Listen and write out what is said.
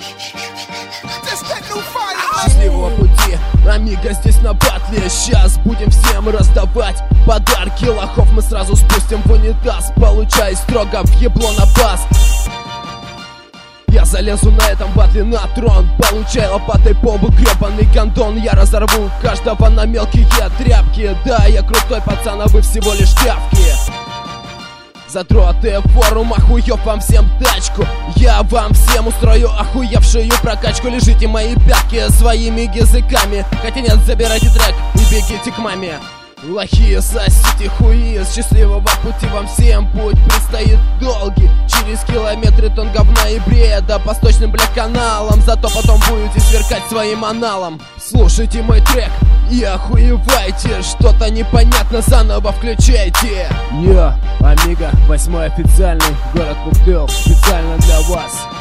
Счастливого пути, амиго, здесь на батле. Сейчас будем всем раздавать подарки. Лохов мы сразу спустим в унитаз, получай строго в ебло на бас. Я залезу на этом батле на трон, получай лопатой по лбу гребаный гондон. Я разорву каждого на мелкие тряпки. Да, я крутой пацан, а вы всего лишь тряпки. Затроты форум, охуев вам всем тачку. Я вам всем устрою охуевшую прокачку. Лежите мои пятки своими языками. Хотя нет, забирайте трек и бегите к маме. Лохи, сосите хуи, счастливого пути вам всем. Путь предстоит долгий, через километры тонн говна и бреда по сточным, блядь, каналам. Зато потом будете сверкать своим аналом. Слушайте мой трек и охуевайте. Что-то непонятно, заново включайте. Йо, амиго, 8-й официальный, город Бухтыл, специально для вас.